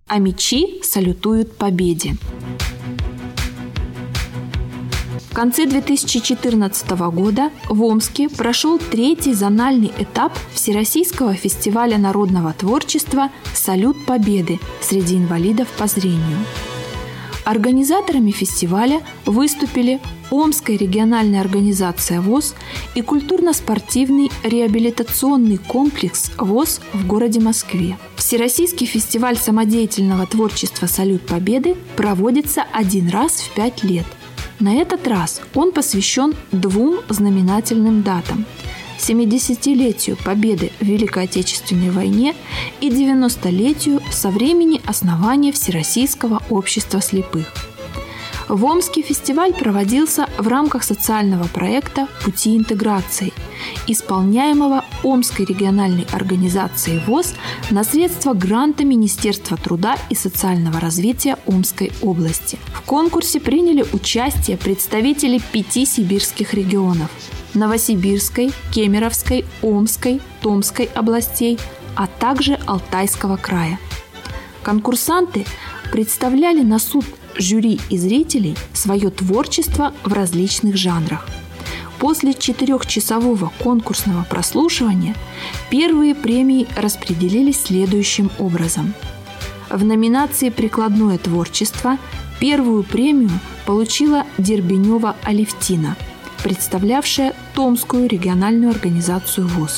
а мечи салютуют победе. В конце 2014 года в Омске прошел третий зональный этап Всероссийского фестиваля народного творчества «Салют Победы» среди инвалидов по зрению. Организаторами фестиваля выступили Омская региональная организация ВОС и культурно-спортивный реабилитационный комплекс ВОС в городе Москве. Всероссийский фестиваль самодеятельного творчества «Салют Победы» проводится один раз в 5 лет. На этот раз он посвящен двум знаменательным датам – 70-летию Победы в Великой Отечественной войне и 90-летию со времени основания Всероссийского общества слепых. В Омске фестиваль проводился в рамках социального проекта «Пути интеграции», исполняемого Омской региональной организацией ВОС на средства гранта Министерства труда и социального развития Омской области. В конкурсе приняли участие представители 5 сибирских регионов – Новосибирской, Кемеровской, Омской, Томской областей, а также Алтайского края. Конкурсанты представляли на суд жюри и зрителей свое творчество в различных жанрах. После 4-часового конкурсного прослушивания первые премии распределились следующим образом. В номинации «Прикладное творчество» первую премию получила Дербенева Алевтина, представлявшая Томскую региональную организацию ВОС.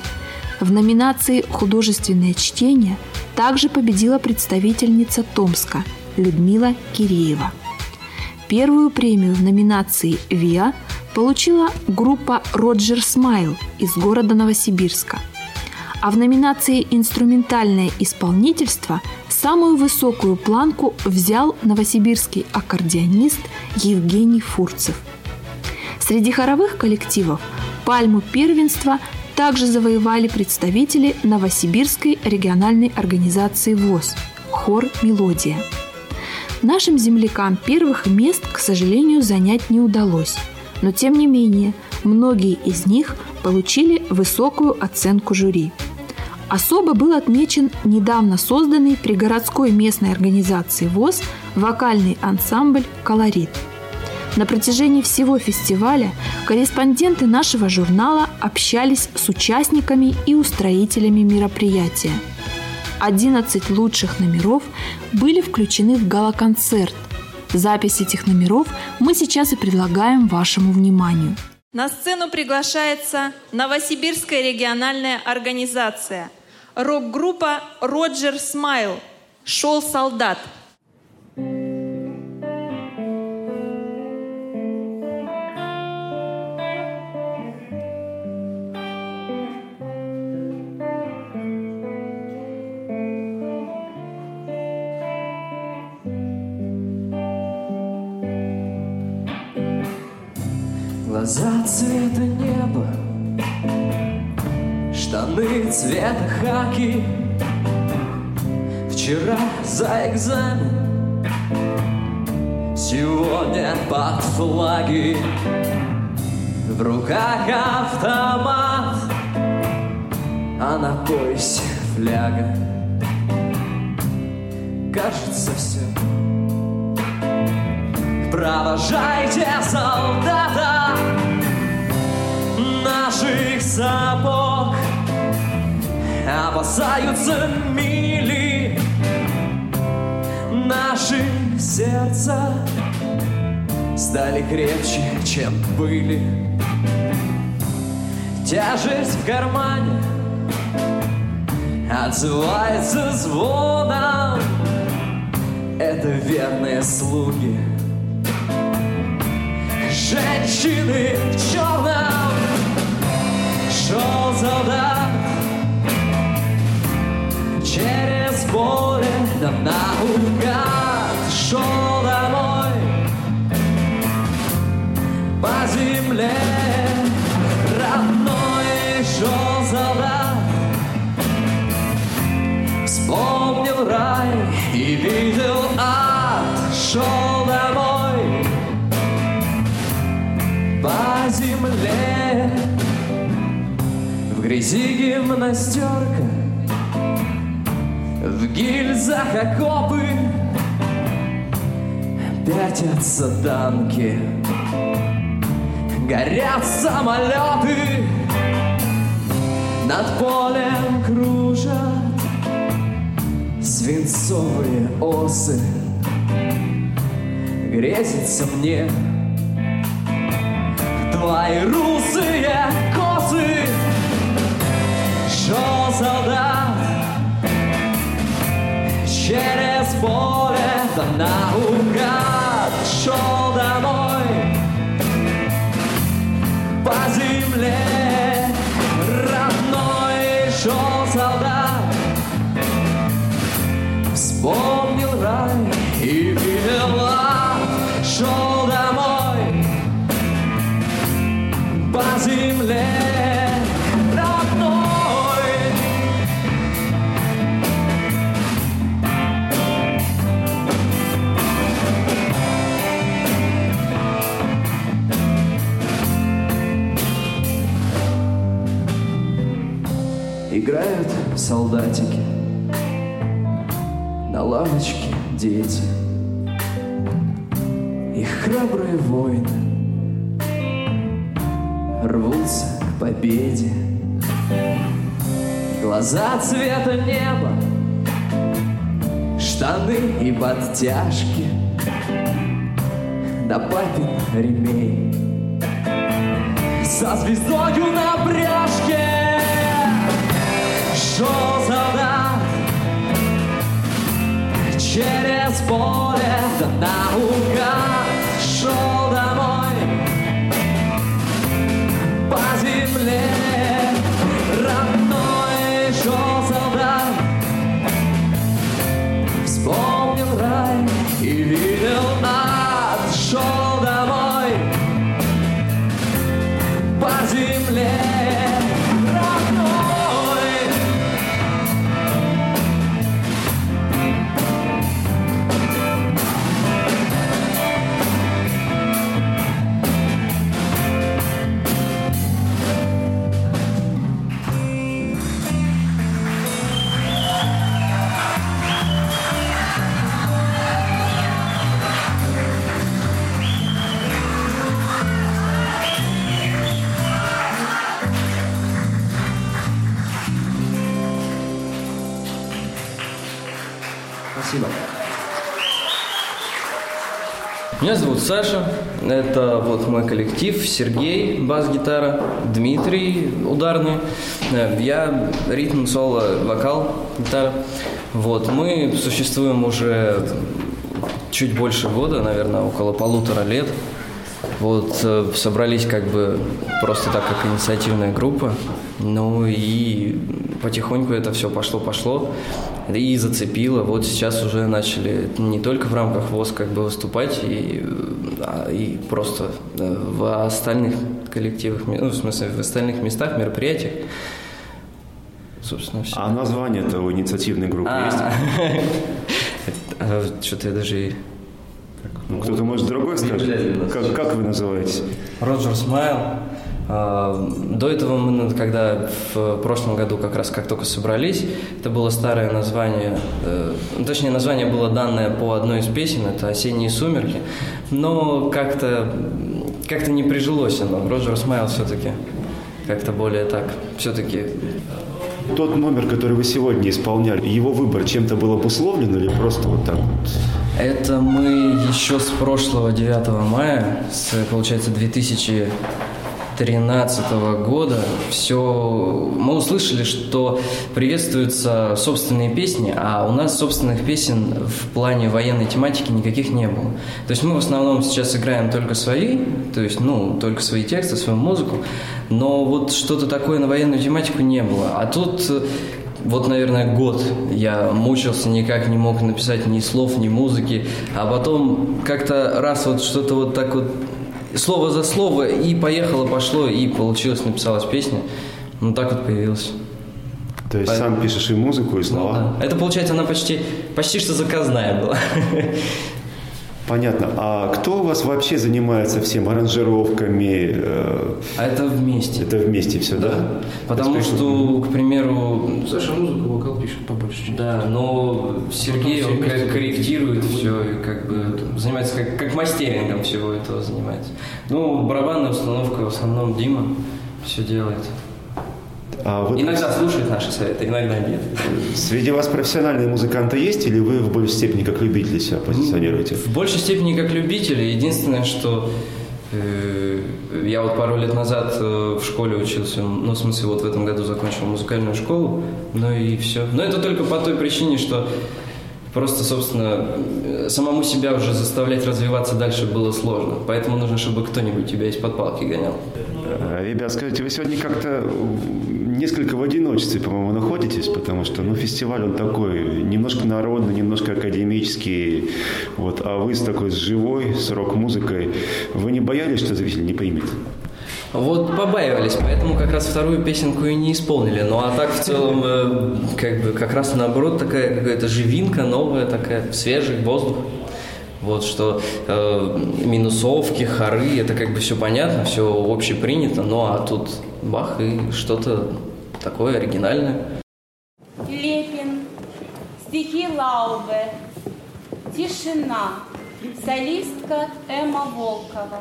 В номинации «Художественное чтение» также победила представительница Томска Людмила Киреева. Первую премию в номинации «ВИА» получила группа «Роджер Смайл» из города Новосибирска. А в номинации «Инструментальное исполнительство» самую высокую планку взял новосибирский аккордеонист Евгений Фурцев. Среди хоровых коллективов пальму первенства также завоевали представители Новосибирской региональной организации ВОС «Хор «Мелодия». Нашим землякам первых мест, к сожалению, занять не удалось, но тем не менее многие из них получили высокую оценку жюри. Особо был отмечен недавно созданный при городской местной организации ВОС вокальный ансамбль «Колорит». На протяжении всего фестиваля корреспонденты нашего журнала общались с участниками и устроителями мероприятия. 11 лучших номеров были включены в гала-концерт. Запись этих номеров мы сейчас и предлагаем вашему вниманию. На сцену приглашается Новосибирская региональная организация, рок-группа «Роджер Смайл» «Шел солдат». Глаза цвета неба, штаны цвета хаки. Вчера за экзамен, сегодня под флаги. В руках автомат, а на поясе фляга. Кажется, все. Провожайте солдата наших сапог, опасаются мили наши сердца, стали крепче, чем были. Тяжесть в кармане отзывается звоном. Это верные слуги, женщины в черном. Шел солдат через поле, да наугад шел домой по земле родной. Шел солдат, вспомнил рай и видел ад. Шел домой по земле. В грязи гимнастерка, В гильзах окопы пятятся танки, горят самолеты, над полем кружат свинцовые осы. Грезится мне твои русые косы. Шел солдат через поле, да наугад шел домой по земле родной. Шел солдат, вспомнил рай и видел ад. Шел домой по земле родной. Играют солдатики, на лавочке дети, и храбрые воины рвутся к победе. Глаза цвета неба, штаны и подтяжки, да папин ремень со звездою на пряжке. Шел солдат через поле, да наугад шел домой по земле родной. Шел солдат, вспомнил рай и видел ад. Шел домой по земле родной. Спасибо. Меня зовут Саша, это вот мой коллектив, Сергей, бас-гитара, Дмитрий, ударный, я ритм, соло, вокал, гитара. Вот, мы существуем уже чуть больше года, наверное, около 1,5 лет. Вот, собрались как бы просто так, как инициативная группа, ну и потихоньку это все пошло и зацепило. Вот сейчас уже начали не только в рамках ВОС как бы выступать, и просто в остальных коллективах, ну, в смысле, в остальных местах, мероприятиях. Собственно, все. А название-то у инициативной группы есть? Что-то я даже... Ну, кто-то, может, другой скажет? Как вы называетесь? Роджер Смайл. До этого мы, когда в прошлом году как раз как только собрались, это было старое название, точнее название было данное по одной из песен, это «Осенние сумерки», но как-то не прижилось оно. Роджер Смайл все-таки как-то более так, все-таки... Тот номер, который вы сегодня исполняли, его выбор чем-то был обусловлен или просто вот так вот? Это мы еще с прошлого 9 мая, получается, 2013 года, все, мы услышали, что приветствуются собственные песни, а у нас собственных песен в плане военной тематики никаких не было. То есть мы в основном сейчас играем только свои, то есть, только свои тексты, свою музыку, но вот что-то такое на военную тематику не было. А тут... Вот, наверное, год я мучился, никак не мог написать ни слов, ни музыки, а потом как-то раз вот что-то вот так вот, слово за слово, и пошло, и получилось, написалась песня. Ну, так вот появилась. То есть сам пишешь и музыку, и слова? Ну, да. Это, получается, она почти что заказная была. Понятно. А кто у вас вообще занимается всем аранжировками? А это вместе. Это вместе все, да? Потому что, к примеру... Саша музыку, вокал пишет побольше. Да, но Сергей, он корректирует все и как бы занимается как мастерингом всего этого занимается. Ну, барабанная установка в основном Дима все делает. А вот иногда слушает наши советы, иногда нет. среди вас профессиональные музыканты есть, или вы в большей степени как любители себя позиционируете? В большей степени как любители. Единственное, что я вот пару лет назад в школе учился, ну, в смысле, вот в этом году закончил музыкальную школу, ну и все. Но это только по той причине, что просто, собственно, самому себя уже заставлять развиваться дальше было сложно. Поэтому нужно, чтобы кто-нибудь тебя из-под палки гонял. Ребят, скажите, вы сегодня как-то несколько в одиночестве, по-моему, находитесь, потому что, ну, фестиваль он такой, немножко народный, немножко академический, вот, а вы с такой живой, с рок-музыкой. Вы не боялись, что зритель не поймет? Вот побаивались, поэтому как раз вторую песенку и не исполнили. Ну а так в целом, как раз наоборот, такая какая-то живинка новая, такая, свежий воздух. Вот что минусовки, хоры, это как бы все понятно, все общепринято, ну а тут бах и что-то такое оригинальное. Лепин, стихи Лаубе, «Тишина», солистка Эмма Волкова.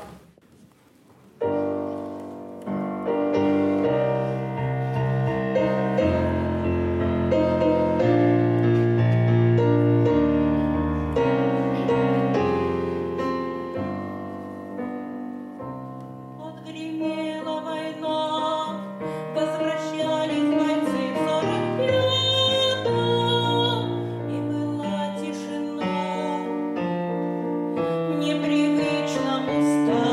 Непривычно устать.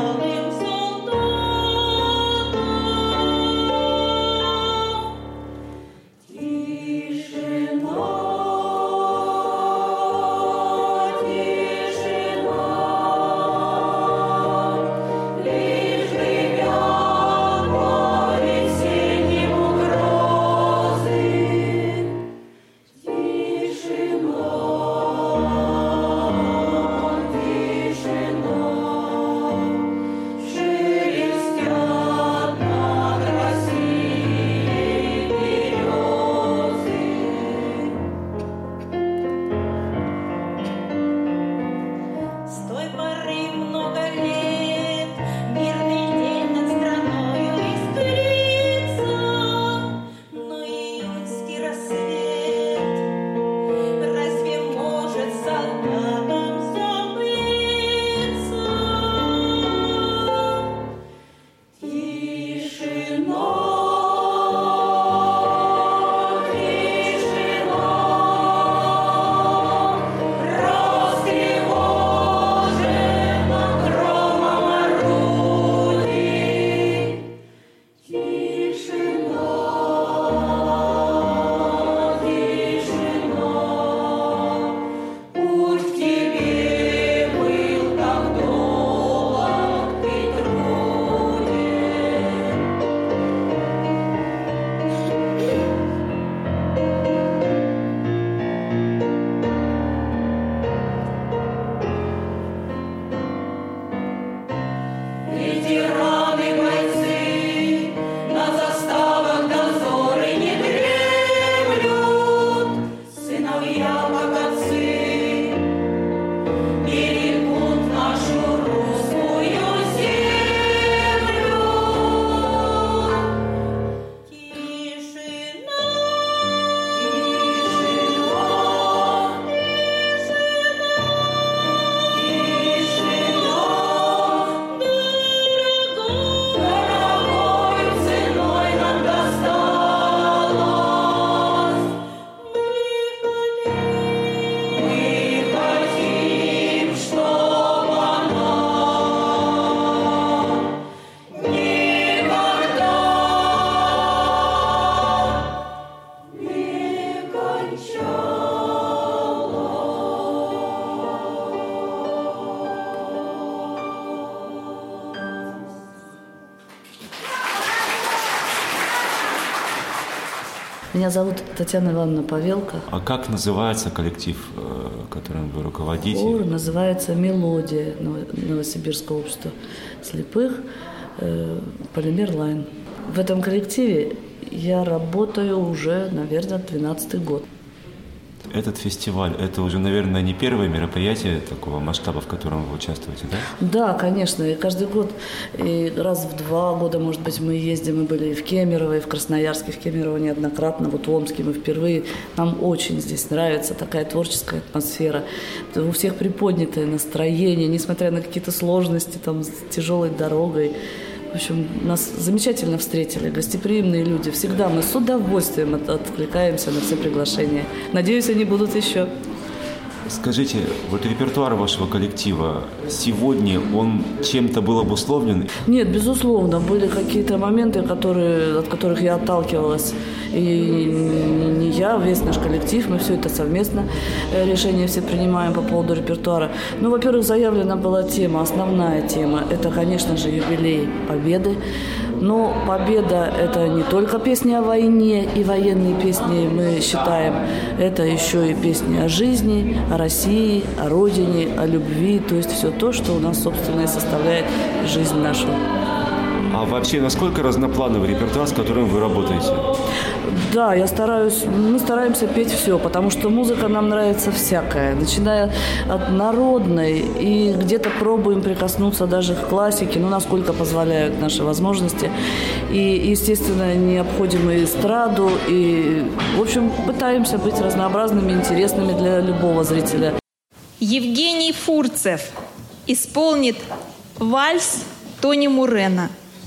Меня зовут Татьяна Ивановна Павелко. А как называется коллектив, которым вы руководите? Хор называется «Мелодия» Новосибирского общества слепых, «Полимер Лайн». В этом коллективе я работаю уже, наверное, 12-й год. Этот фестиваль, это уже, наверное, не первое мероприятие такого масштаба, в котором вы участвуете, да? Да, конечно. И каждый год, и раз в 2 года, может быть, мы ездим. Мы были и в Кемерово, и в Красноярске, в Кемерово неоднократно. Вот в Омске мы впервые. Нам очень здесь нравится такая творческая атмосфера. У всех приподнятое настроение, несмотря на какие-то сложности, там, с тяжелой дорогой. В общем, нас замечательно встретили, гостеприимные люди. Всегда мы с удовольствием откликаемся на все приглашения. Надеюсь, они будут еще. Скажите, вот репертуар вашего коллектива сегодня, он чем-то был обусловлен? Нет, безусловно, были какие-то моменты, от которых я отталкивалась. И не я, весь наш коллектив, мы все это совместно решения все принимаем по поводу репертуара. Ну, во-первых, заявлена была тема, основная тема, это, конечно же, юбилей Победы. Но победа – это не только песни о войне и военные песни, мы считаем, это еще и песни о жизни, о России, о Родине, о любви, то есть все то, что у нас, собственно, и составляет жизнь нашу. А вообще, насколько разноплановый репертуар, с которым вы работаете? Да, мы стараемся петь все, потому что музыка нам нравится всякая, начиная от народной, и где-то пробуем прикоснуться даже к классике, насколько позволяют наши возможности. И, естественно, не обходим и эстраду, и, в общем, пытаемся быть разнообразными, интересными для любого зрителя. Евгений Фурцев исполнит вальс Тони Мурена.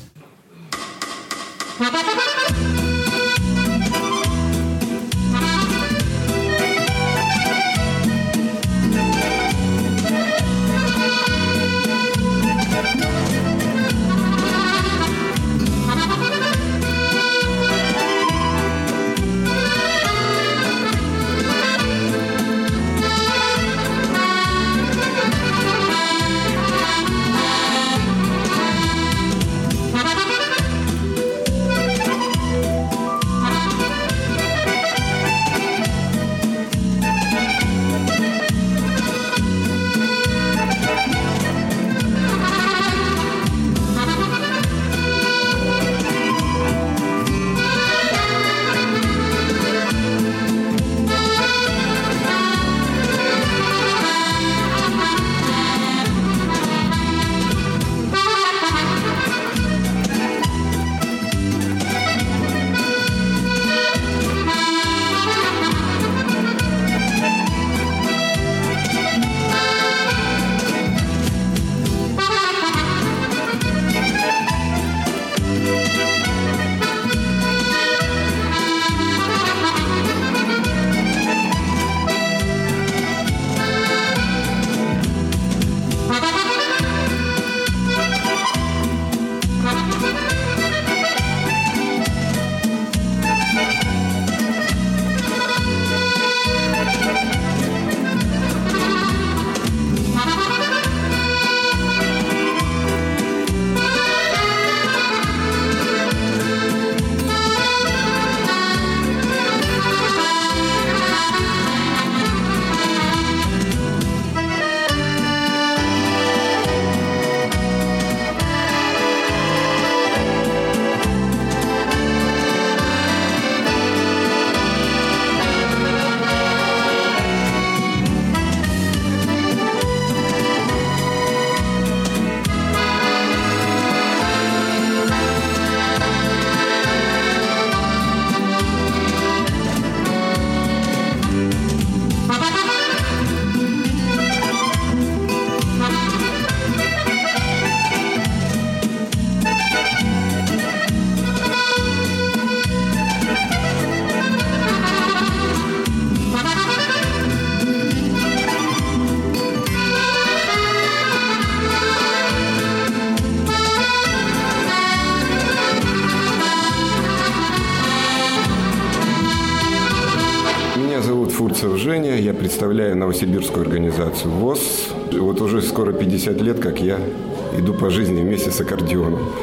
Фурцев Женя, я представляю новосибирскую организацию ВОС. Вот уже скоро 50 лет, как я иду по жизни вместе с аккордеоном.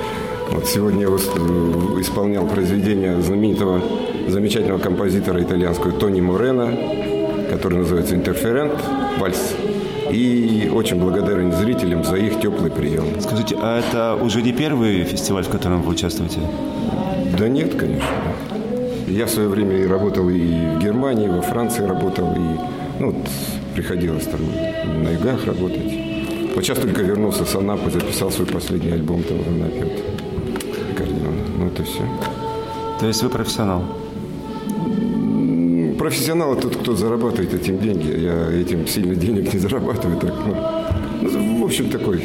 Вот сегодня я исполнял произведение замечательного композитора итальянского Тони Морена, который называется «Интерферент», вальс. И очень благодарен зрителям за их теплый прием. Скажите, а это уже не первый фестиваль, в котором вы участвуете? Да нет, конечно. Я в свое время работал и в Германии, и во Франции работал, и приходилось там на югах работать. Вот сейчас только вернулся с Анапы, записал свой последний альбом там в Анапе. Аккордеон. Это все. То есть вы профессионал? Профессионал – это тот, кто зарабатывает этим деньги. Я этим сильно денег не зарабатываю. Так, в общем, такой,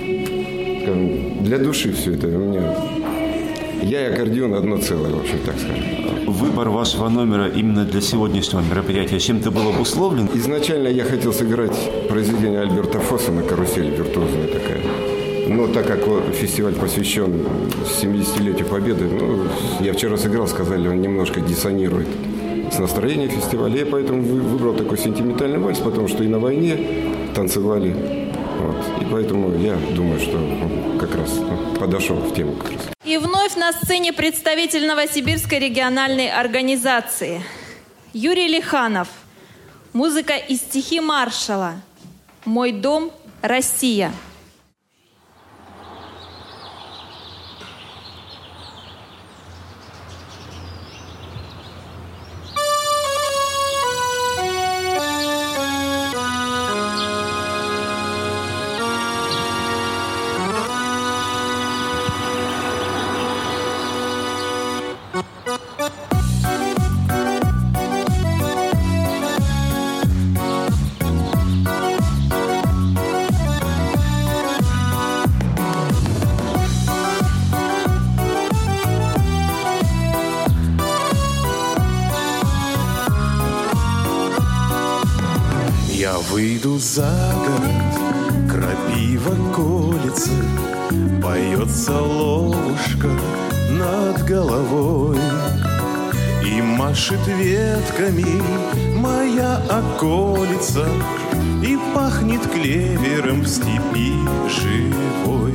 для души все это. У меня я и аккордеон одно целое, в общем, так скажем. Выбор вашего номера именно для сегодняшнего мероприятия чем-то был обусловлен? Изначально я хотел сыграть произведение Альберта Фосса на карусели, виртуозная такая. Но так как фестиваль посвящен 70-летию Победы, я вчера сыграл, сказали, он немножко диссонирует с настроением фестиваля. Я поэтому выбрал такой сентиментальный вальс, потому что и на войне танцевали. И поэтому я думаю, что он как раз подошел в тему как раз. И вновь на сцене представитель Новосибирской региональной организации Юрий Лиханов. Музыка и стихи Маршала. «Мой дом. Россия». Выйду за город, крапива колется, поет соловушка над головой. И машет ветками моя околица, и пахнет клевером в степи живой.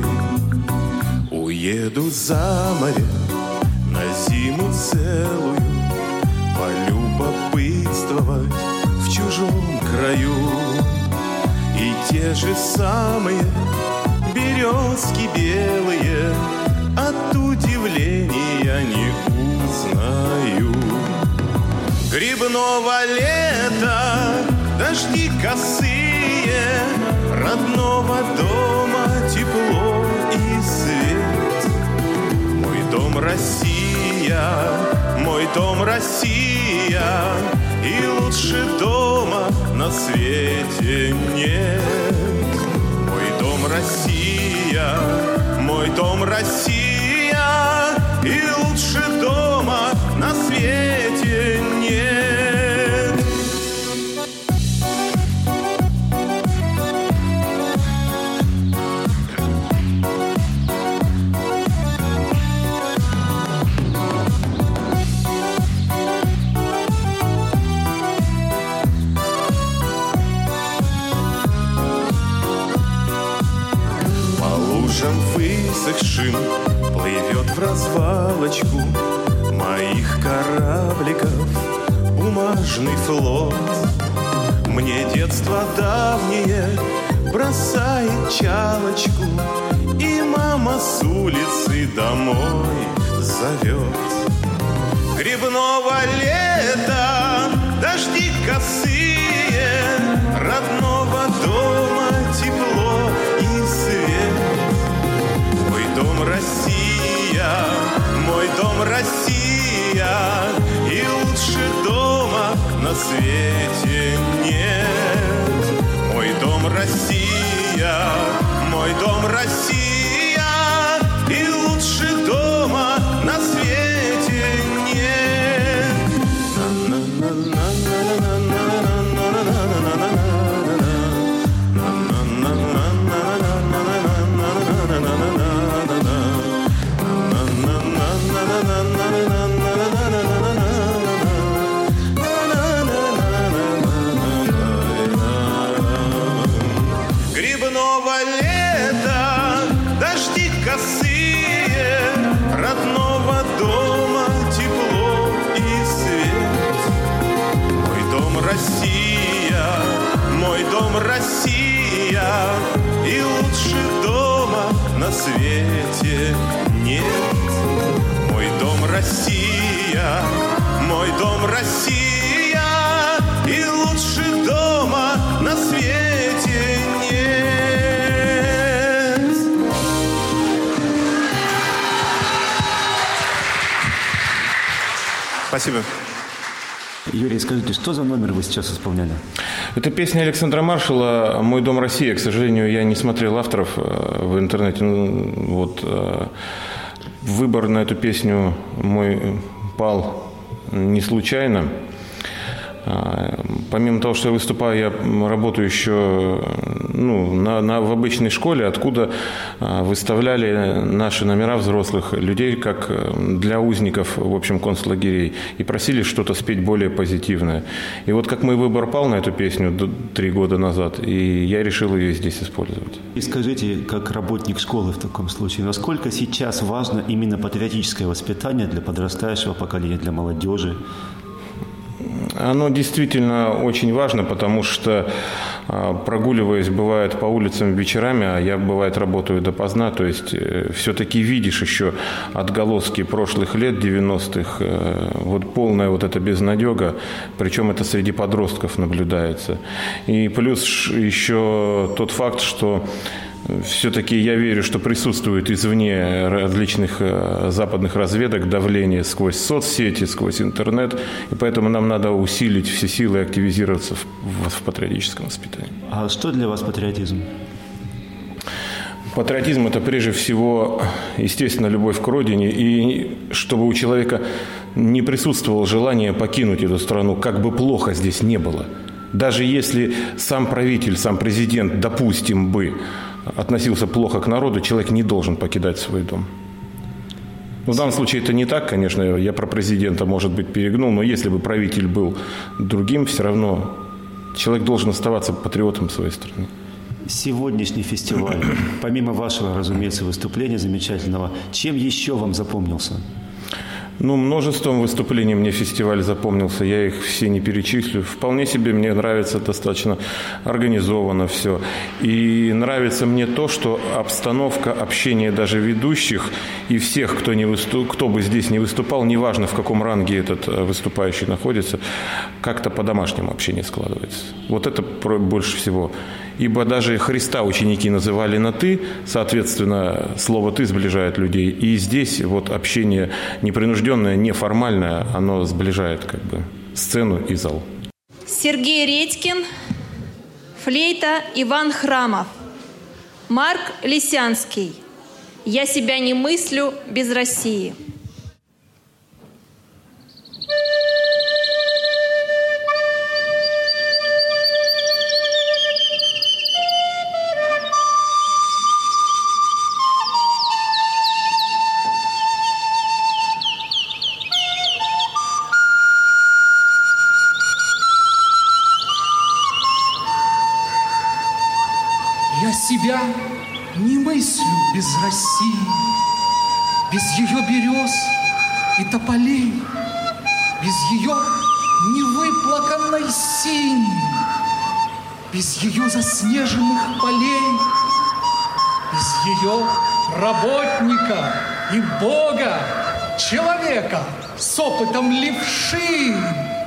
Уеду за море на зиму целую, полюбопытствовать в чужом краю. И те же самые березки белые от удивления не узнаю. Грибного лета дожди косые, родного дома тепло и свет. Мой дом Россия, мой дом Россия, и лучше дома на свете нет. Мой дом Россия, мой дом Россия, и лучше дома на свете нет. Высохшим плывет в развалочку моих корабликов бумажный флот. Мне детство давнее бросает чалочку, и мама с улицы домой зовет. Грибного лета дожди косые, родного дома тепло и свет. Мой дом Россия, мой дом Россия, и лучше дома на свете нет. Мой дом Россия, мой дом Россия, и лучше дома на свете нет. Грибного лета свете нет. Мой дом Россия, мой дом Россия, и лучше дома на свете нет. Спасибо. Юрий, скажите, что за номер вы сейчас исполняли? Это песня Александра Маршала «Мой дом Россия». К сожалению, я не смотрел авторов в интернете. Выбор на эту песню мой пал не случайно. Помимо того, что я выступаю, я работаю еще в обычной школе, откуда выставляли наши номера взрослых людей, как для узников, в общем, концлагерей, и просили что-то спеть более позитивное. И вот как мой выбор пал на эту песню 3 года назад, и я решил ее здесь использовать. И скажите, как работник школы в таком случае, насколько сейчас важно именно патриотическое воспитание для подрастающего поколения, для молодежи? Оно действительно очень важно, потому что, прогуливаясь, бывает, по улицам вечерами, а я, бывает, работаю допоздна, то есть все-таки видишь еще отголоски прошлых лет, 90-х, полная эта безнадега, причем это среди подростков наблюдается. И плюс еще тот факт, что все-таки я верю, что присутствует извне различных западных разведок давление сквозь соцсети, сквозь интернет, и поэтому нам надо усилить все силы и активизироваться в патриотическом воспитании. А что для вас патриотизм? Патриотизм – это прежде всего, естественно, любовь к родине, и чтобы у человека не присутствовало желание покинуть эту страну, как бы плохо здесь не было. Даже если сам правитель, сам президент, допустим, бы относился плохо к народу, человек не должен покидать свой дом. В данном случае это не так, конечно, я про президента, может быть, перегнул, но если бы правитель был другим, все равно человек должен оставаться патриотом своей страны. Сегодняшний фестиваль, помимо вашего, разумеется, выступления замечательного, чем еще вам запомнился? Множеством выступлений мне фестиваль запомнился, я их все не перечислю. Вполне себе мне нравится достаточно организованно все. И нравится мне то, что обстановка, общение даже ведущих и всех, кто бы здесь не выступал, неважно в каком ранге этот выступающий находится, как-то по-домашнему общение складывается. Вот это больше всего. Ибо даже Христа ученики называли на «ты», соответственно, слово «ты» сближает людей. И здесь общение непринужденное, неформальное, оно сближает сцену и зал. Сергей Редькин, флейта Иван Храмов, Марк Лисянский. «Я себя не мыслю без России». Я себя не мыслю без России, без ее берез и тополей, без ее невыплаканной сини, без ее заснеженных полей, без ее работника и Бога, человека с опытом левши,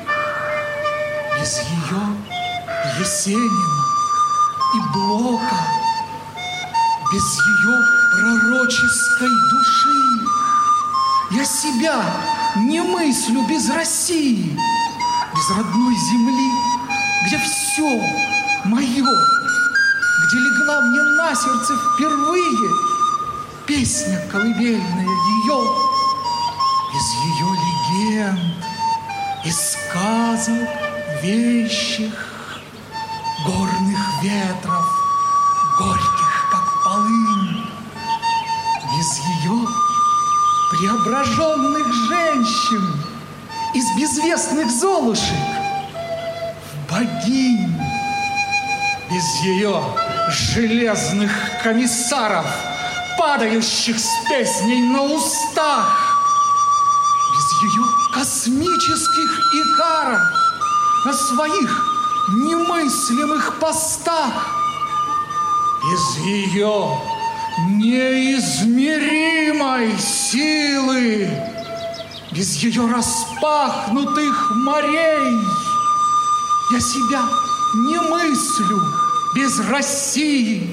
без ее Есенина и Блока, без ее пророческой души. Я себя не мыслю без России, без родной земли, где все мое, где легла мне на сердце впервые песня колыбельная ее, без ее легенд и сказок вещих, горных ветров, горьких, как полынь, без ее преображенных женщин из безвестных золушек в богинь, без ее железных комиссаров, падающих с песней на устах, без ее космических икаров на своих немыслимых постах, без ее неизмеримой силы, без ее распахнутых морей. Я себя не мыслю без России,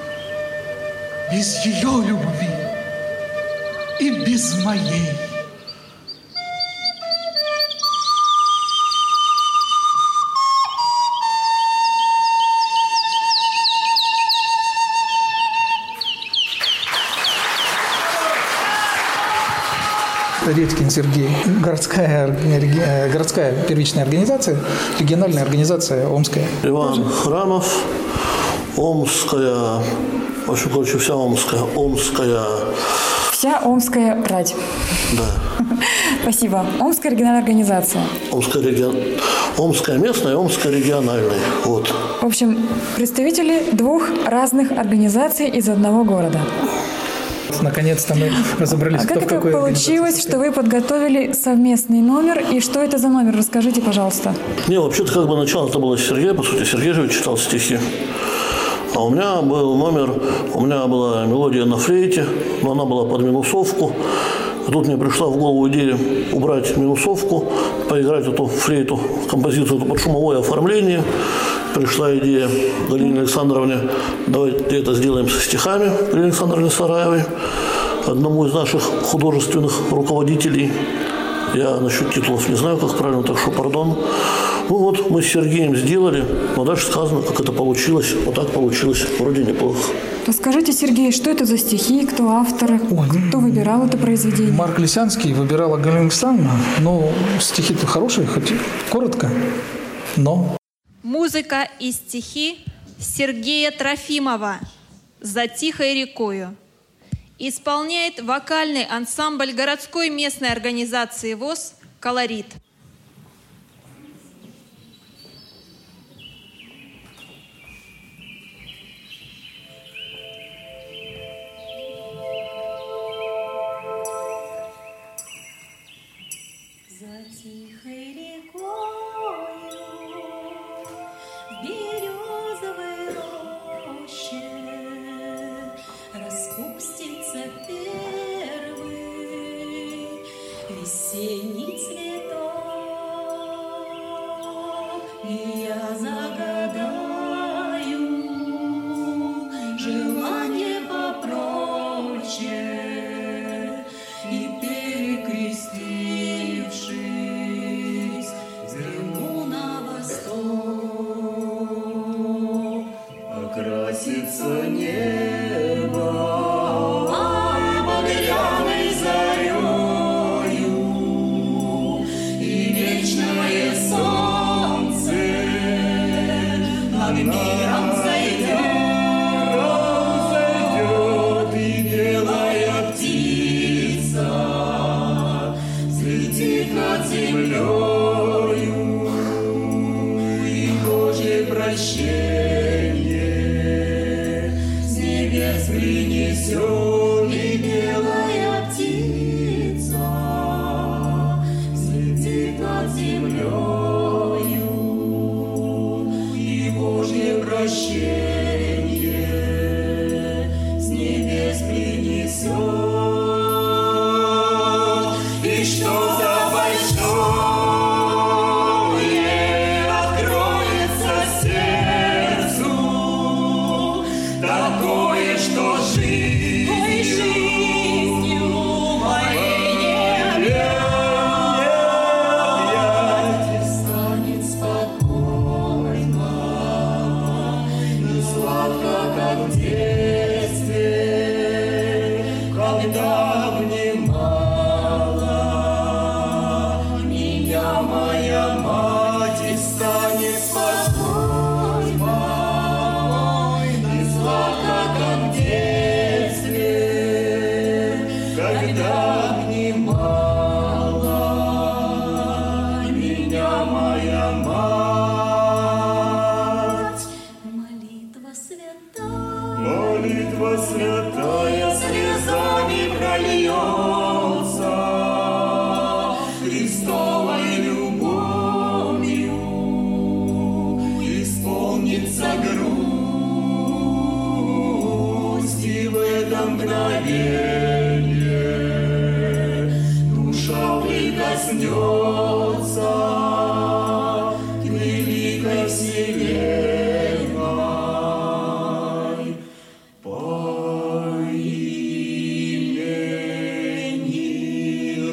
без ее любви и без моей. Редькин Сергей, городская первичная организация, региональная организация Омская. Иван Храмов, Омская, в общем, короче, вся Омская. Вся Омская рать. Да. Спасибо. Омская региональная организация. Омская местная и Омская региональная. Вот. В общем, представители двух разных организаций из одного города. Наконец-то мы разобрались, кто в какой. Как это получилось, что вы подготовили совместный номер? И что это за номер? Расскажите, пожалуйста. Не, вообще-то как бы начало-то было Сергей, по сути. Сергей же читал стихи. А у меня был номер, у меня была мелодия на флейте, но она была под минусовку. И тут мне пришла в голову идея убрать минусовку, поиграть эту флейту, композицию под шумовое оформление. Пришла идея Галине Александровне, давайте это сделаем со стихами Галины Александровны Сараевой, одному из наших художественных руководителей. Я насчет титулов не знаю, как правильно, так что пардон. Ну вот, мы с Сергеем сделали, но дальше сказано, как это получилось. Вот так получилось, вроде неплохо. Расскажите, Сергей, что это за стихи, кто автор, кто выбирал это произведение? Марк Лисянский выбирала Галина Александровна, но стихи-то хорошие, хоть коротко, но... Музыка и стихи Сергея Трофимова «За тихой рекою». Исполняет вокальный ансамбль городской местной организации ВОС «Колорит». Весенний цветок, и я загадаю желание попроще, и перекрестившись, взгляну на восток, окрасится небо багряной зарей. Вечное солнце над миром зайдет, и белая птица взлетит над землею, и Божье прощение с небес принесет, и белая птица над землею, и Божье прощение с небес принесет. И что за большое откроется сердцу, такое, что жизнью моей не молитва святая слезами прольется, Христовой любовью исполнится грусть, и в этом на мгновенье душа прикоснется к великой вселенной по имени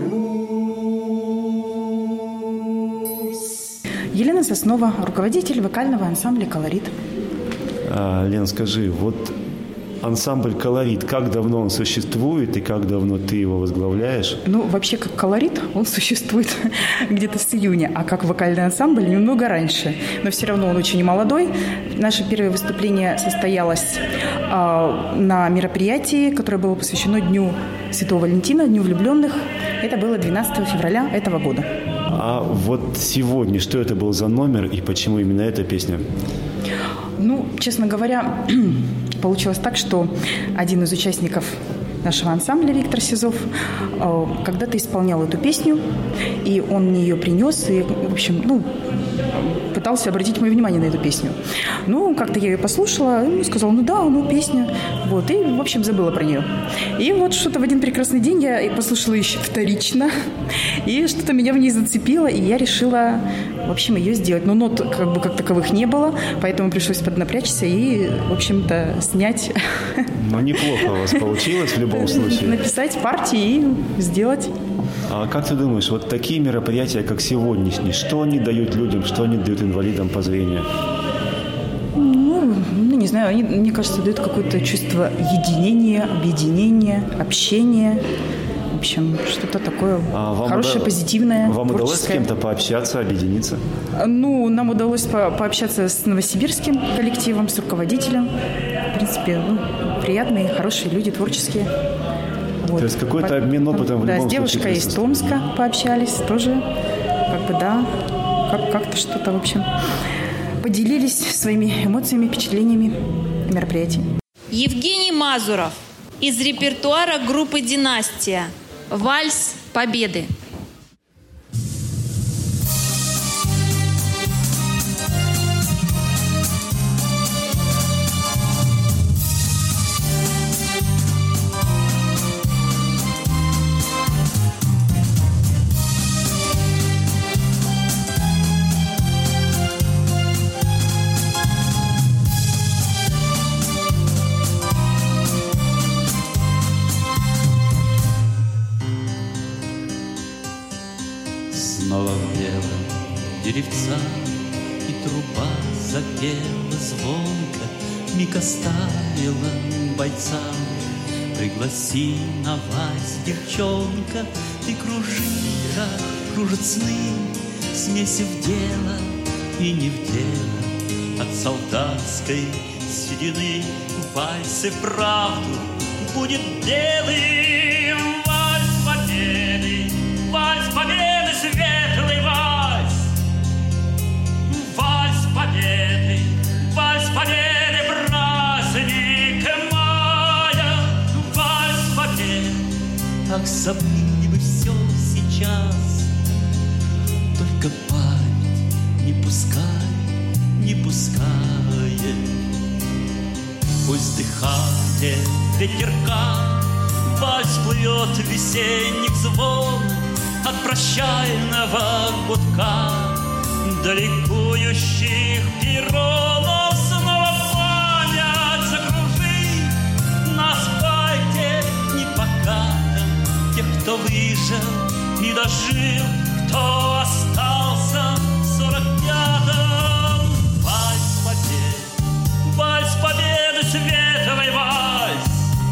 Русь. Елена Соснова, руководитель вокального ансамбля «Колорит». Лена, скажи, вот ансамбль «Колорит», как давно он существует и как давно ты его возглавляешь? Ну, вообще, как «Колорит» он существует где-то с июня, а как вокальный ансамбль немного раньше. Но все равно он очень молодой. Наше первое выступление состоялось на мероприятии, которое было посвящено Дню Святого Валентина, Дню влюбленных. Это было 12 февраля этого года. А вот сегодня, что это был за номер и почему именно эта песня? Ну, честно говоря, получилось так, что один из участников нашего ансамбля, Виктор Сизов, когда-то исполнял эту песню, и он мне ее принес, и, в общем, пытался обратить мое внимание на эту песню. Ну, как-то я ее послушала, и сказала, песня. Вот, и, в общем, забыла про нее. И вот что-то в один прекрасный день я послушала еще вторично, и что-то меня в ней зацепило, и я решила, в общем, ее сделать. Но нот как таковых не было, поэтому пришлось поднапрячься и, в общем-то, снять. Ну, неплохо у вас получилось в любом случае. Написать партии и сделать. А как ты думаешь, вот такие мероприятия, как сегодняшние, что они дают людям, что они дают инвалидам по зрению? Не знаю, они, мне кажется, дают какое-то чувство единения, объединения, общения. В общем, что-то такое хорошее, позитивное, Вам творческое. удалось с кем-то пообщаться, объединиться? Нам удалось пообщаться с новосибирским коллективом, с руководителем. В принципе, приятные, хорошие люди, творческие. Вот. То есть какой-то обмен опытом в любом случае. Да, с девушкой из Томска пообщались тоже. Как-то что-то, в общем, поделились своими эмоциями, впечатлениями мероприятий. Евгений Мазуров из репертуара группы «Династия». Вальс Победы. Снова в белом деревца, и труба запела звонко, миг оставила бойцам. Пригласи на вальс, девчонка, ты кружи, как кружат сны, смесив дело и не в дело. От солдатской седины вальс и правду будет белым. Вальс победы, вальс победы, светлый вальс. Вальс победы, праздник мая. Вальс победы, ах, забыли бы все сейчас. Только память не пускай, не пускает. Пусть дыхание ветерка, вальс плывет весенних звон от прощального гудка до ликующих перронов. Снова память закружит на асфальте непокатом тех, кто выжил и дожил, кто остался в 45-м. Вальс победы, светлый вальс.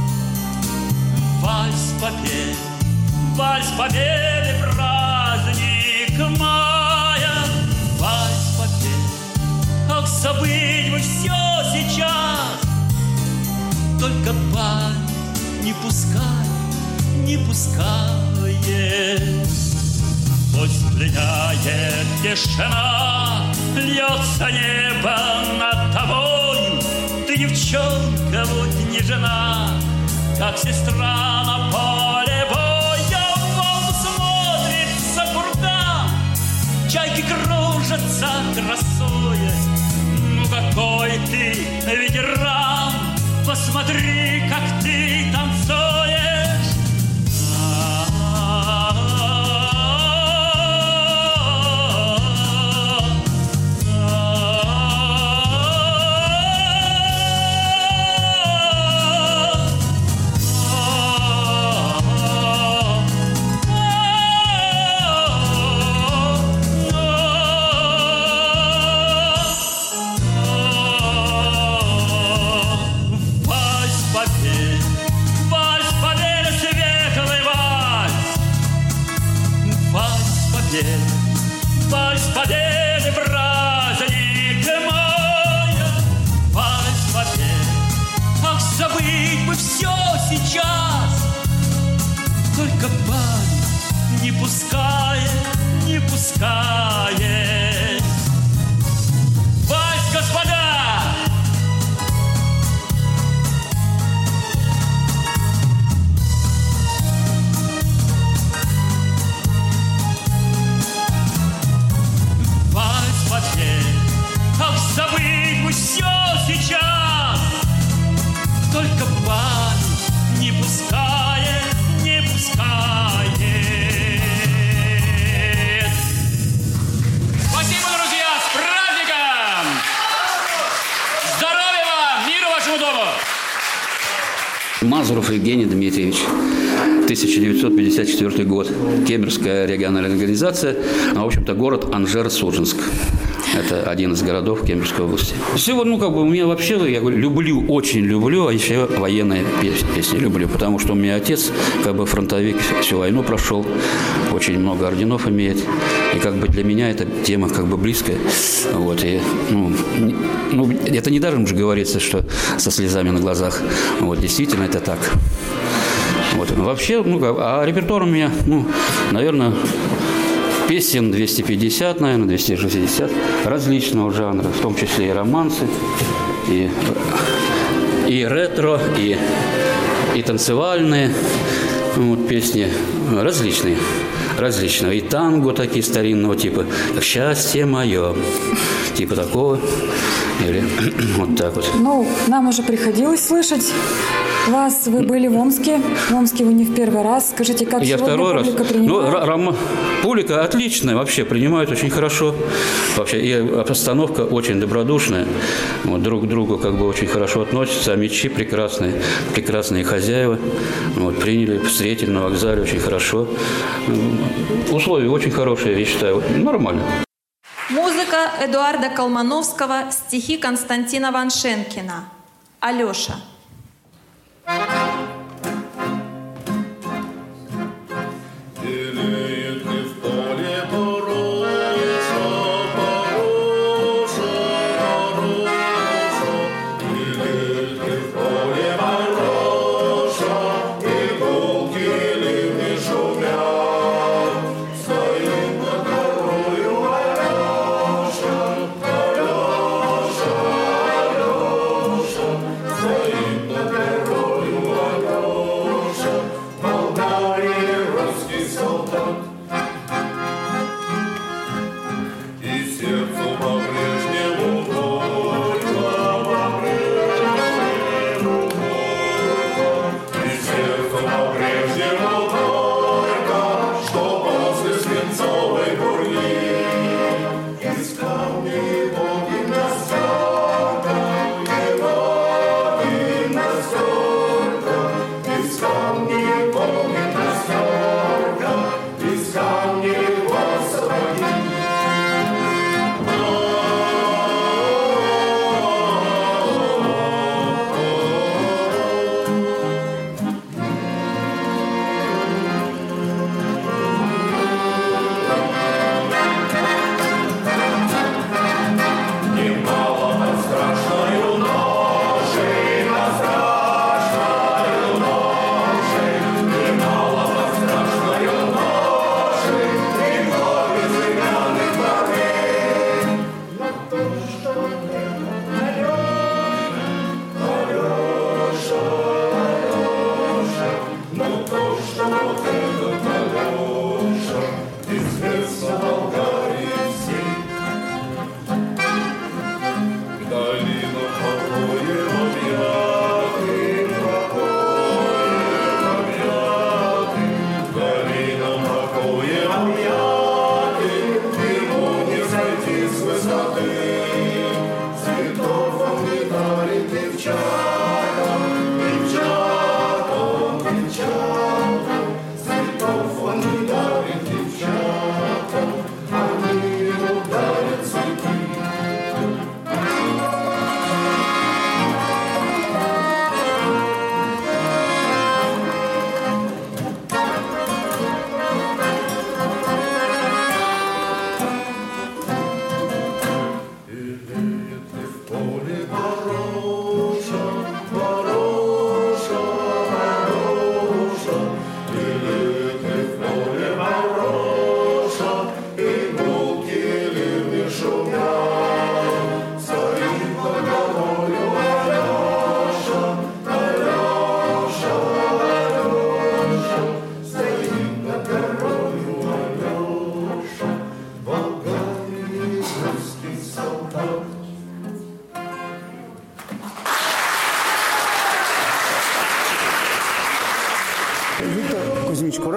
Вальс победы, праздник мая. Вальс победы, ах, забыть бы все сейчас. Только память не пускай, не пускает. Пусть пленяет тишина, льется небо над тобой. Ты, девчонка, будь не жена, как сестра на поле боя. Вон смотрится курган, чайки кружатся красуясь. Ну какой ты ветеран, посмотри, как ты танцуешь. Вальс победы, праздник мой, вальс победы. Ах, забыть бы все сейчас, только память не пускает, не пускает. Вальс, господа! Ах, забыть бы все сейчас, только память не пускает, не пускает. Спасибо, друзья, с праздником! Здоровья вам, миру вашему дому! Мазуров Евгений Дмитриевич, 1954 год, Кемеровская региональная организация, в общем-то, город Анжеро-Судженск. Это один из городов Кемеровской области. Все, у меня вообще, я говорю, люблю, очень люблю, а еще военные песни люблю, потому что у меня отец, фронтовик, всю войну прошел, очень много орденов имеет, и для меня эта тема близкая. Вот, и, это не даром же говорится, что со слезами на глазах. Вот, действительно, это так. Вот. Вообще, а репертуар у меня, наверное, песен 250, наверное, 260 различного жанра, в том числе и романсы, и ретро, и танцевальные песни различные. И танго такие старинного типа, как «Счастье мое», типа такого, или вот так вот. Нам уже приходилось слышать вас. Вы были в Омске. В Омске вы не в первый раз. Скажите, как я сегодня второй публика раз. принимает? Публика отличная, вообще принимают очень хорошо. Вообще, и обстановка очень добродушная. Вот, друг к другу очень хорошо относятся. А мечи прекрасные хозяева. Вот, приняли, встретили на вокзале очень хорошо. Условия очень хорошие, я считаю. Нормально. Музыка Эдуарда Колмановского, стихи Константина Ваншенкина. Алеша. Стоим над горою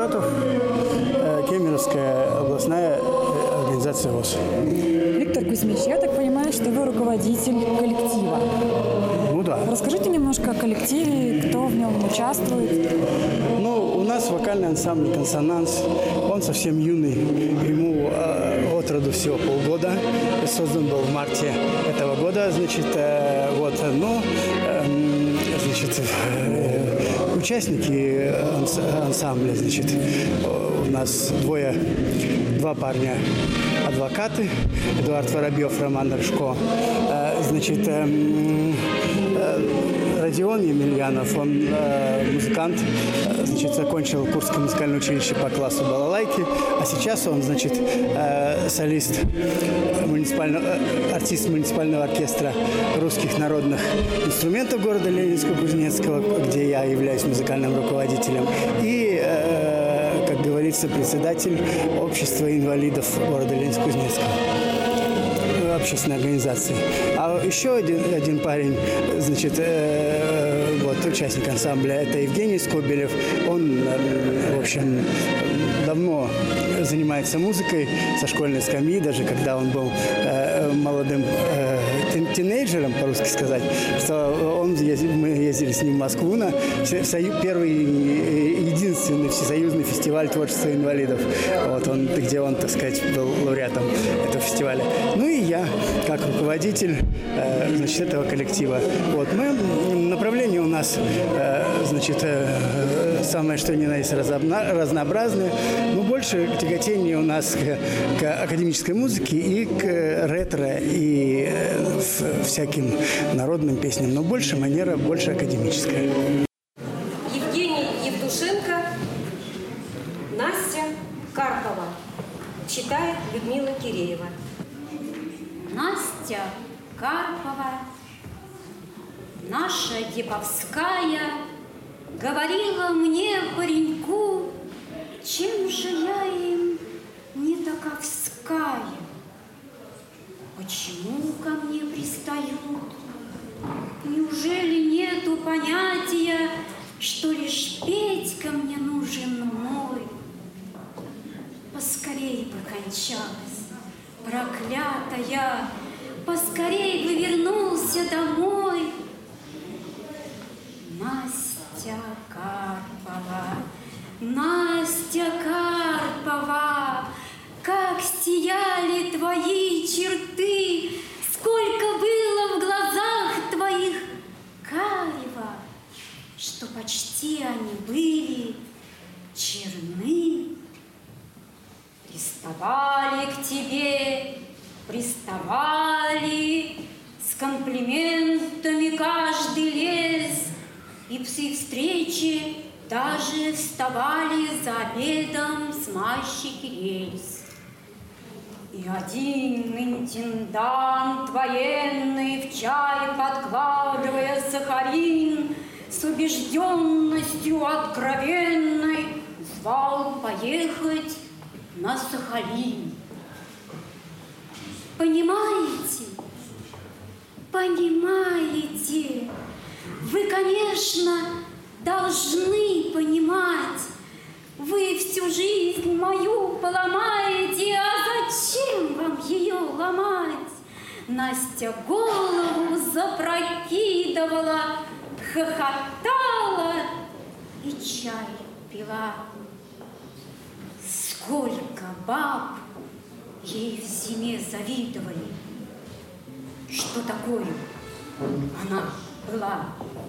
Муратов, Кемеровская областная организация ВОС. Виктор Кузьмич, я так понимаю, что вы руководитель коллектива. Ну да. Расскажите немножко о коллективе, кто в нем участвует. Ну, у нас вокальный ансамбль «Консонанс». Он совсем юный. Ему от роду всего полгода. Создан был в марте этого года. Значит, участники ансамбля, значит, у нас два парня адвокаты, Эдуард Воробьев, Роман Рыжко. Значит, Родион Емельянов, он музыкант, значит, закончил Курское музыкальное училище по классу балалайки, а сейчас он, значит, солист артист муниципального оркестра русских народных инструментов города Ленинска-Кузнецкого, где я являюсь музыкальным руководителем, и, как говорится, председатель общества инвалидов города Ленинска-Кузнецкого, общественной организации. А еще один парень, значит, участник ансамбля, это Евгений Скобелев. Он, в общем, давно занимается музыкой со школьной скамьи, даже когда он был молодым тинейджером, по-русски сказать, что мы ездили с ним в Москву на первый единственный всесоюзный фестиваль творчества инвалидов, где он, так сказать, был лауреатом этого фестиваля. Ну и я, как руководитель, значит, этого коллектива. Направление у нас, значит, самое что ни на есть разнообразное, но больше тяготение у нас к академической музыке и к ретро, и всяким народным песням, но больше манера, больше академическая. Евгений Евтушенко, Настя Карпова. Читает Людмила Киреева. Настя Карпова, наша деповская, говорила мне, пареньку, чем же я им не таковская? Почему ко мне пристают? Неужели нету понятия, что лишь Петька мне нужен мой? Поскорей бы кончалась, проклятая, поскорей бы вернулся домой. Настя Карпова, Настя Карпова, как сияли твои черты, сколько было в глазах твоих карева, что почти они были черны. Приставали к тебе, приставали, с комплиментами каждый лез, и при встрече даже вставали за обедом смазчики рельс. И один интендант военный, в чай подкладывая сахарин, с убежденностью откровенной звал поехать на Сахалин. Понимаете? Понимаете? Вы, конечно, должны понимать. Вы всю жизнь мою поломаете, а зачем вам ее ломать? Настя голову запрокидывала, хохотала и чай пила. Сколько баб ей в зиме завидовали. Что такое она была?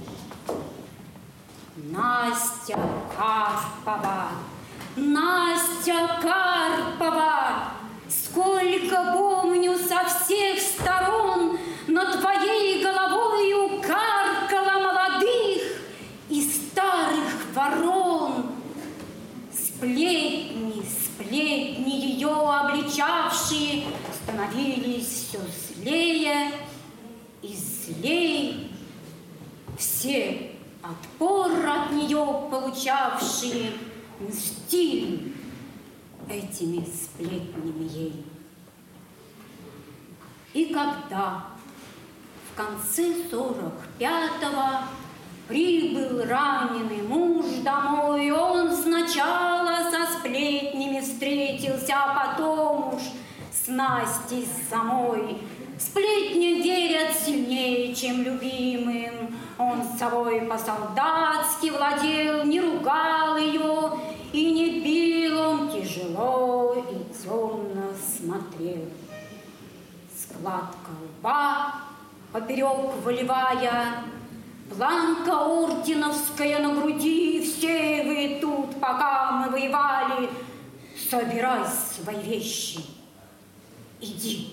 Настя Карпова, Настя Карпова, сколько помню со всех сторон над твоей головою каркало молодых и старых ворон. Сплетни, сплетни ее обличавшие становились все злее и злее. Все отпор от нее получавшие мстили этими сплетнями ей. И когда в конце 45-го Прибыл раненый муж домой, он сначала со сплетнями встретился, а потом уж с Настей самой. Сплетни верят сильнее, чем любимым. Он с собой по-солдатски владел, не ругал ее, и не бил он тяжело и темно смотрел. Складка лба поперек выливая, планка орденовская на груди. Все вы тут, пока мы воевали, собирай свои вещи, иди.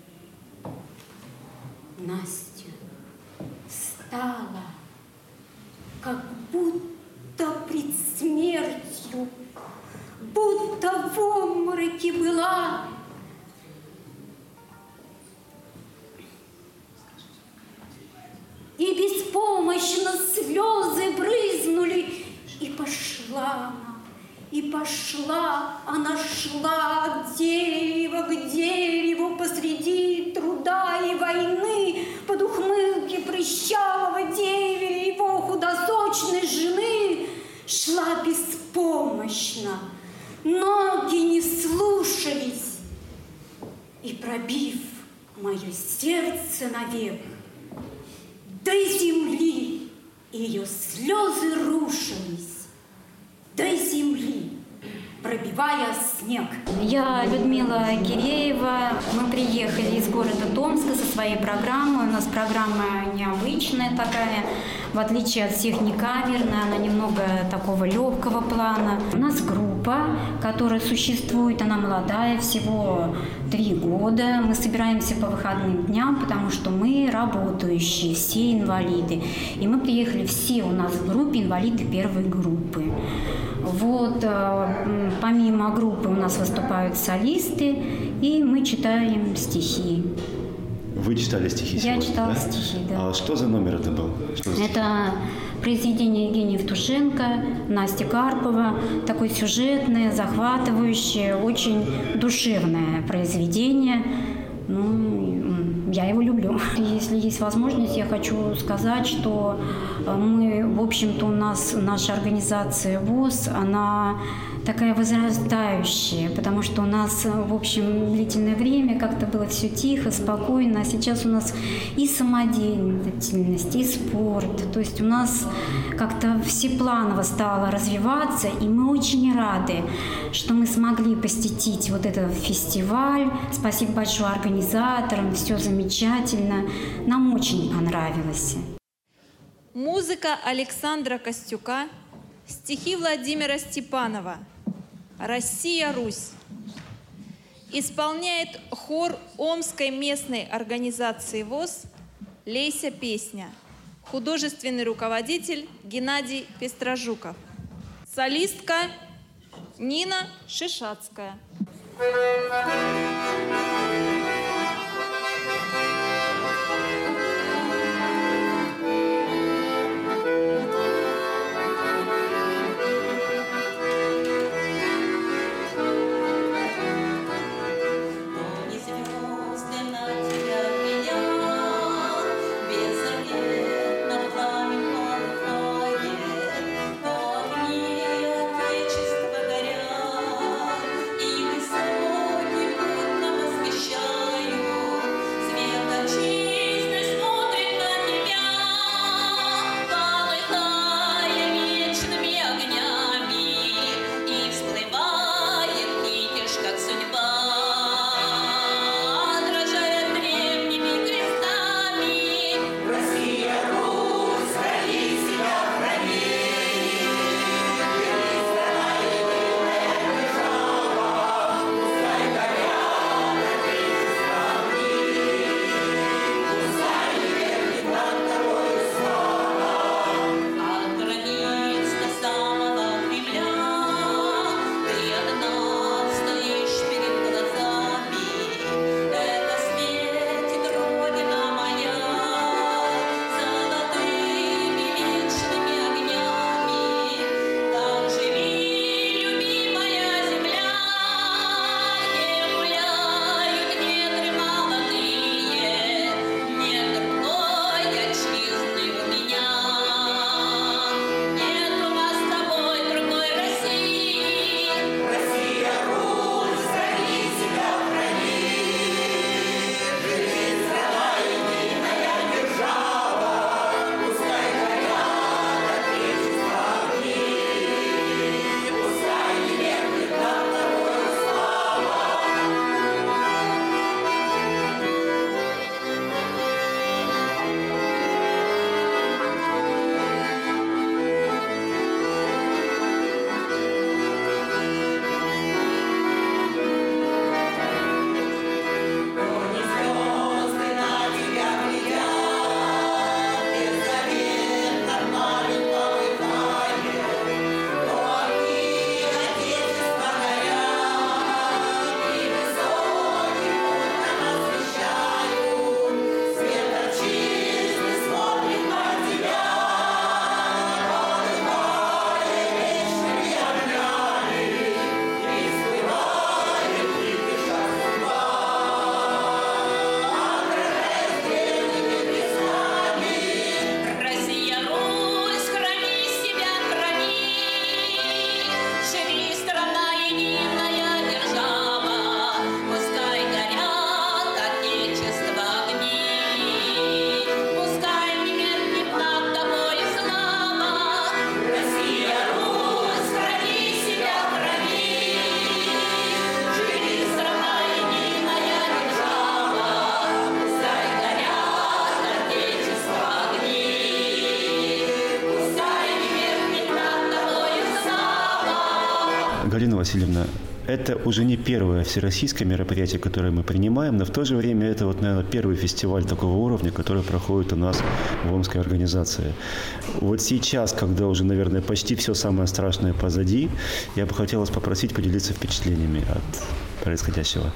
Настя встала, как будто пред смертью, будто в обмороке была. И беспомощно слезы брызнули, и пошла она. И пошла, она шла от дерева к дереву посреди труда и войны, под ухмылки прыщавого деверя его худосочной жены, шла беспомощно, ноги не слушались, и, пробив мое сердце навек, до земли ее слезы рушились, до земли, пробивая снег. Я Людмила Киреева. Мы приехали из города Томска со своей программой. У нас программа необычная такая, в отличие от всех не каверная, она немного такого легкого плана. У нас группа, которая существует, она молодая, всего 3 года. Мы собираемся по выходным дням, потому что мы работающие, все инвалиды. И мы приехали все у нас в группе инвалиды первой группы. Вот, помимо группы у нас выступают солисты, и мы читаем стихи. Вы читали стихи сегодня? Я читала, да? Стихи, да. А что за номер это был? Это произведение Евгения Евтушенко, Насти Карпова. Такое сюжетное, захватывающее, очень душевное произведение. Ну, я его люблю. Если есть возможность, я хочу сказать, что мы, в общем-то, у нас наша организация ВОС, она такая возрастающая, потому что у нас, в общем, длительное время как-то было все тихо, спокойно, а сейчас у нас и самодеятельность, и спорт, то есть у нас как-то всепланово стало развиваться, и мы очень рады, что мы смогли посетить вот этот фестиваль. Спасибо большое организаторам, все замечательно, нам очень понравилось. Музыка Александра Костюка, стихи Владимира Степанова. «Россия, Русь». Исполняет хор Омской местной организации ВОС «Лейся, песня». Художественный руководитель Геннадий Пестрожуков. Солистка Нина Шишацкая. И высокий путь Галина Васильевна, это уже не первое всероссийское мероприятие, которое мы принимаем, но в то же время это, вот, наверное, первый фестиваль такого уровня, который проходит у нас в Омской организации. Вот сейчас, когда уже, наверное, почти все самое страшное позади, я бы хотел вас попросить поделиться впечатлениями от происходящего.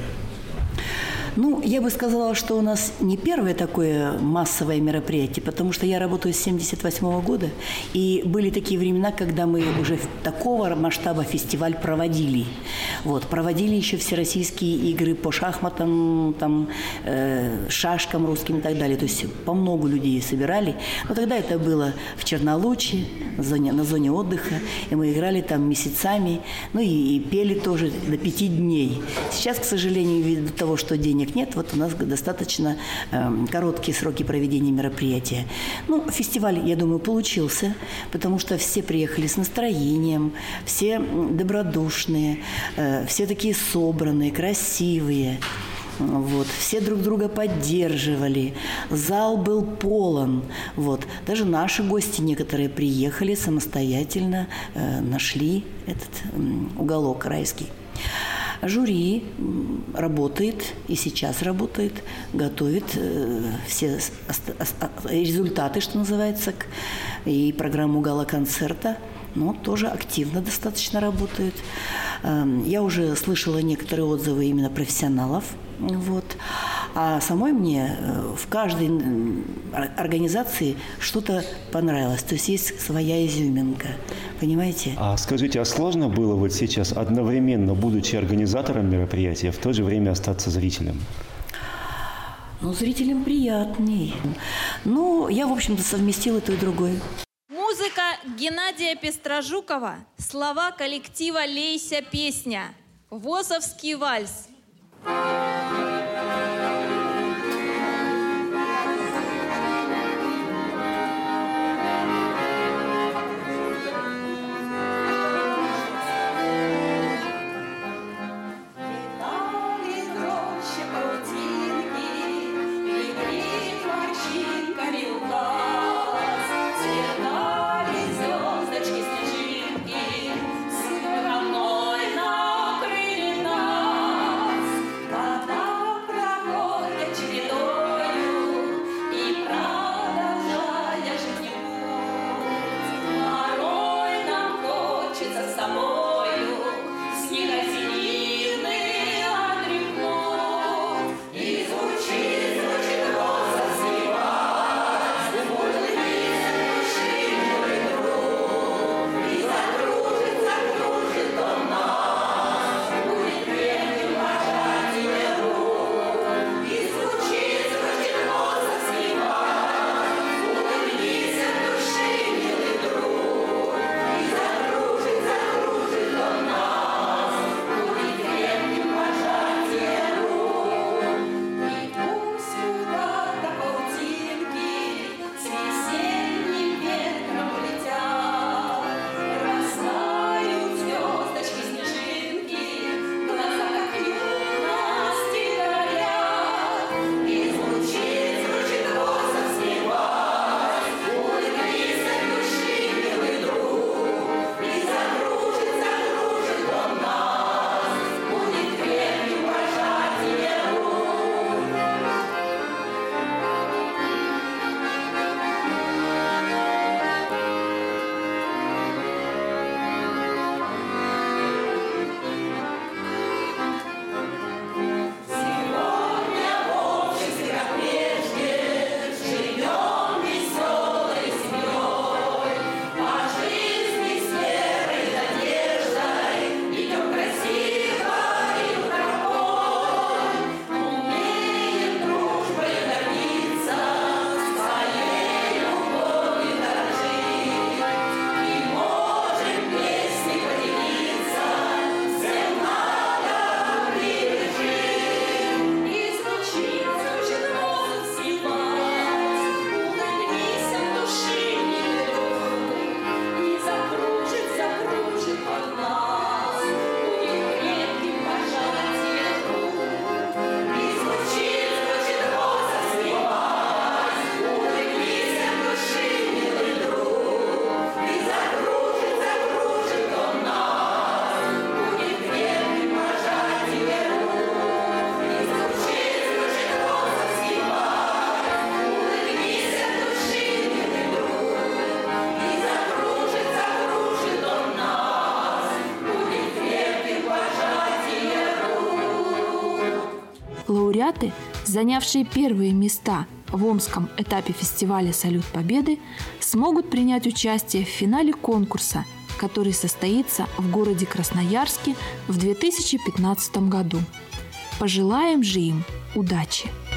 Ну, я бы сказала, что у нас не первое такое массовое мероприятие, потому что я работаю с 1978 года, и были такие времена, когда мы уже такого масштаба фестиваль проводили. Вот, проводили еще всероссийские игры по шахматам, там, шашкам русским и так далее. То есть по много людей собирали. Но тогда это было в Чернолучье, на зоне отдыха, и мы играли там месяцами, ну и пели тоже до 5 дней. Сейчас, к сожалению, ввиду того, что денег нет, вот у нас достаточно короткие сроки проведения мероприятия. Ну, фестиваль, я думаю, получился, потому что все приехали с настроением, все добродушные, все такие собранные, красивые. Вот. Все друг друга поддерживали. Зал был полон. Вот. Даже наши гости некоторые приехали самостоятельно, нашли этот уголок райский. Жюри работает и сейчас работает, готовит все результаты, что называется, и программу гала-концерта. Но тоже активно достаточно работают. Я уже слышала некоторые отзывы именно профессионалов. Вот. А самой мне в каждой организации что-то понравилось. То есть есть своя изюминка. Понимаете? А скажите, а сложно было вот сейчас одновременно, будучи организатором мероприятия, в то же время остаться зрителем? Ну, зрителям приятней. Ну, я, в общем-то, совместила то и другое. Музыка Геннадия Пестрожукова, слова коллектива «Лейся, песня», «Восовский вальс». Стороной накрыли нас, вода Лауреаты, занявшие первые места в омском этапе фестиваля «Салют Победы», смогут принять участие в финале конкурса, который состоится в городе Красноярске в 2015 году. Пожелаем же им удачи!